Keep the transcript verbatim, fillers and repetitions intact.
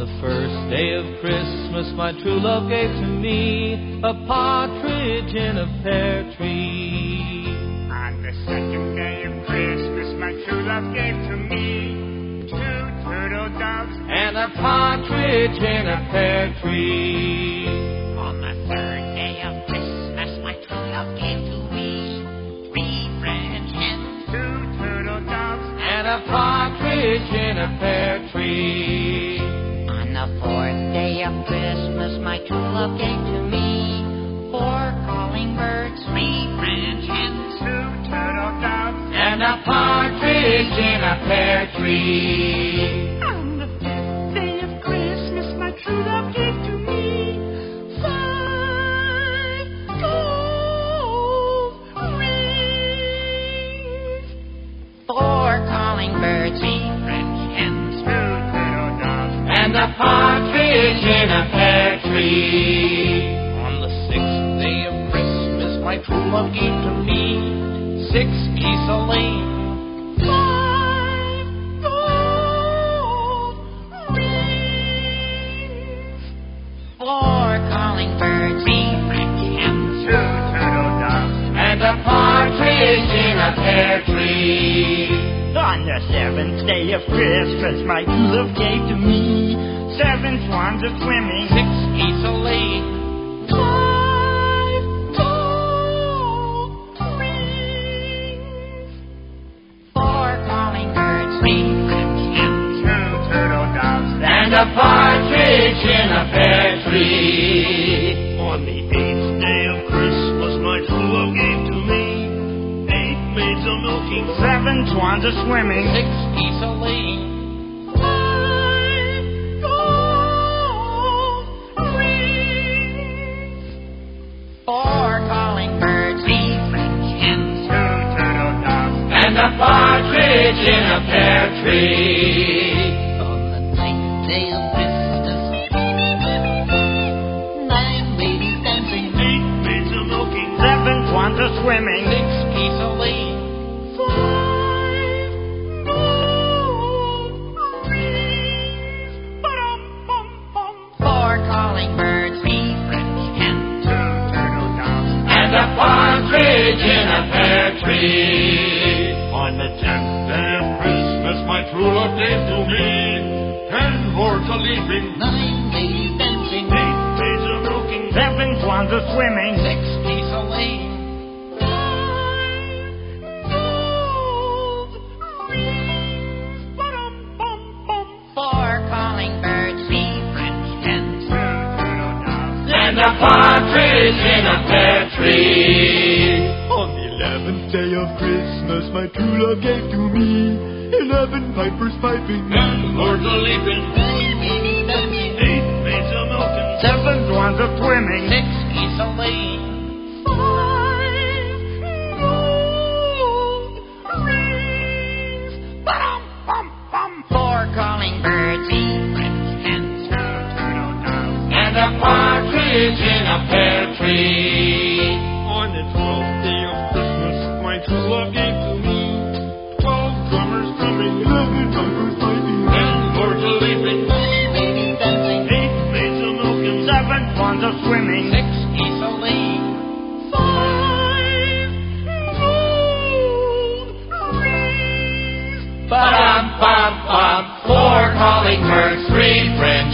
the first day of Christmas, my true love gave to me a partridge in a pear tree. On the second day of Christmas, my true love gave to me two turtle doves and a partridge in a pear tree. On the third day of Christmas, my true love gave to me three French hens, two turtle doves and a partridge in a pear tree. On the fourth day of Christmas, my true love gave to me four calling birds, three French hens, two turtle doves and a partridge in a pear tree. On the fifth day of Christmas, my true love gave to me five gold rings, four calling birds, three French hens, two turtle doves and a partridge in a pear tree. On the sixth day of Christmas, my true love gave to me six geese a laying, five gold rings, four calling birds, three French hens, two turtle doves and a partridge in a pear tree. On the seventh day of Christmas, my true love gave to me seven swans a swimming, Six geese a laying, five gold rings, four calling birds, three French hens, two turtle doves and a partridge in a pear tree. On the eighth day of Christmas, my true love gave to me eight maids a milking, seven swans a swimming, Six geese a laying, five gold rings, four calling birds, three French hens, two turtle doves and a partridge in a pear tree. On the ninth day of Christmas, nine ladies dancing, eight maids a milking, seven swans a swimming, Six geese a laying, five gold rings, ba-dum-bum-bum, four calling birds, three French hens, two turtle doves and a partridge in a pear tree. On the tenth day of Christmas, my true love gave to me ten horse a leaping, nine ladies dancing, eight maids a milking, seven swans a swimming, Six geese a laying, five gold rings, ba-dum-bum-bum, four calling birds, three French hens, two turtle doves and a partridge in a pear tree. On the eleventh day of Christmas, my true love gave to me eleven pipers piping, And lords a leaping, nine ladies dancing, eight maids a milking, seven swans a swimming, Six geese a laying, five gold rings, ba-dum-bum-bum, four calling birds, three French hens, two turtle doves and a partridge in a pear tree. On the twelfth day of Christmas, my true love gave to me twelve drummers drumming, eleven pipers piping, And lords a leaping, nine ladies dancing, eight maids a milking, seven swans a swimming, Six geese a laying, five gold rings, ba-dum-bum-bum, four calling birds, three French